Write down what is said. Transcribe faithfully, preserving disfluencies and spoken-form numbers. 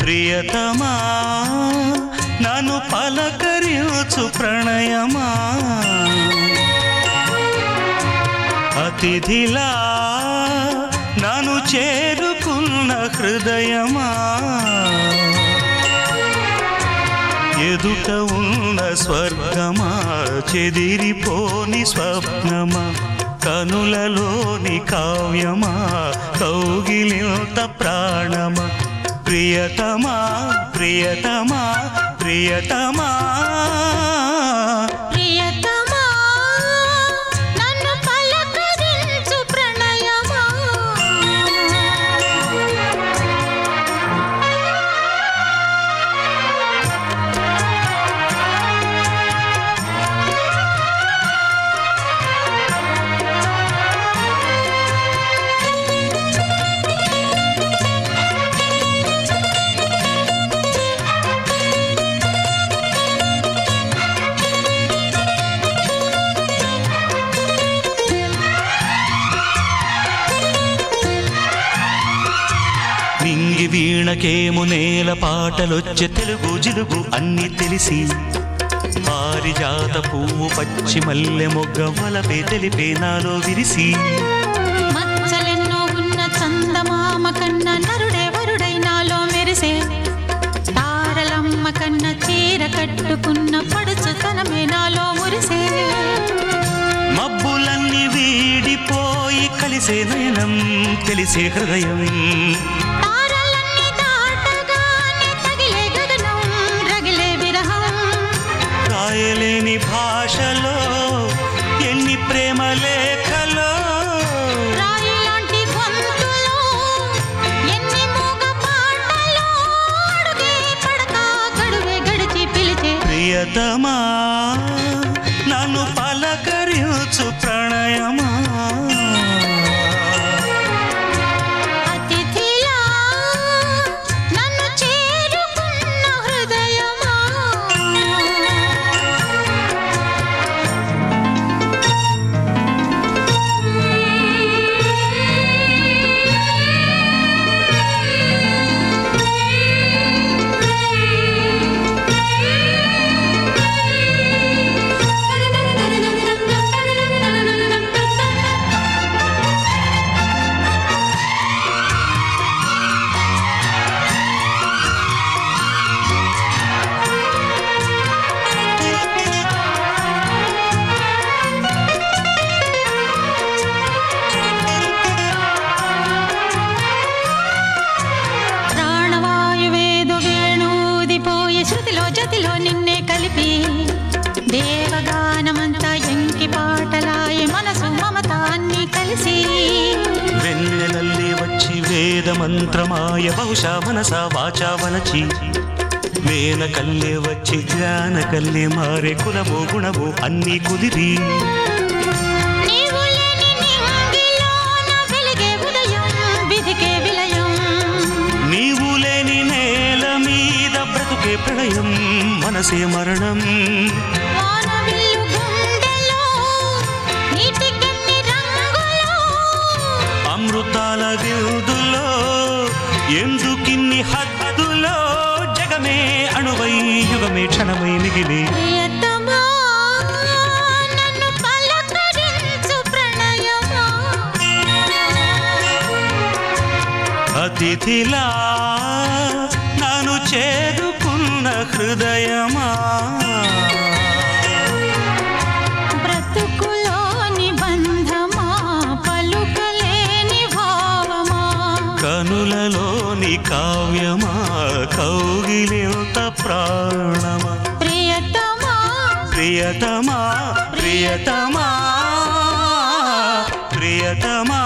ప్రియతమా నన్ను పలకరించు ప్రణయమా అతిథిలా నన్ను చేరుకున్న హృదయమా ఎదుట ఉన్న స్వర్గమా చెదిరిపోని స్వప్నమా కనులలోని కావ్యమా కౌగిలింత ప్రాణమా ప్రియతమా ప్రియతమా ప్రియతమా ప్రియతమా నన్ను పలకరించు ప్రణయమా నింగి వీణకేము నేల పాటలొచ్చే తెలుగు జిలుగు అన్ని తెలిసి పారిజాత పువ్వు పచ్చి మల్లె మొగ్గ వలపే తెలిపే నాలో విరిసి మచ్చలెన్నో ఉన్న చందమామ కన్న నరుడే వరుడై నాలో మెరిసే తారలమ్మ కన్న చీర కట్టుకున్న పడుచుతనమే నాలో మురిసే మబ్బులన్నీ వీడిపోయి కలిసే నయనం తెలిసే హృదయం తారలన్నీ దాటగానే తగిలే గగనం రగిలే విరహం రాయలేని భాషలో ఎన్ని ప్రేమ లేఖలో రాయిలాంటి గొంతులో ఎన్ని మూగ పాటలో అడుగే పడక గడువే గడిచి పిలిచే ప్రియతమా నన్ను పలకరించు ప్రణయమా అతిథిలా నన్ను చేరుకున్న హృదయమా ప్రాణవాయువేదో వేణూదిపోయే శృతిలో జతిలో నిన్నే కలిపి దేవగానమంతా ఎంకి పాటలాయే మనసు మమత అన్నీ కలిసి వెన్నెలల్లి వచ్చి వేద మంత్రమాయ బహుశా మనస వాచా వలచి వేన కల్లే వచ్చి జ్ఞాన కల్లే మారే కులము గుణము అన్నీ కుదిరి నీవు లేని నింగిలోన వెలిగే ఉదయం విధికే విలయం నీవు లేని నేల మీద బ్రతుకే ప్రళయం మనసే మరణం వానవిల్లు గుండెలో నీటికెన్ని రంగులో అమృతాల విరుదులో ఎందుకిన్ని హద్దులో జగమే అణువై యుగమే క్షణమై మిగిలి ప్రియతమా నన్ను పలకరించు ప్రణయమా అతిథిలా నన్ను చేరుకున్న హృదయమా బ్రతుకులోని బంధమా పలుకలేని భావమా కనులలోని కావ్యమా కౌగిలింత ప్రాణమా ప్రియతమా ప్రియతమా ప్రియతమా ప్రియతమా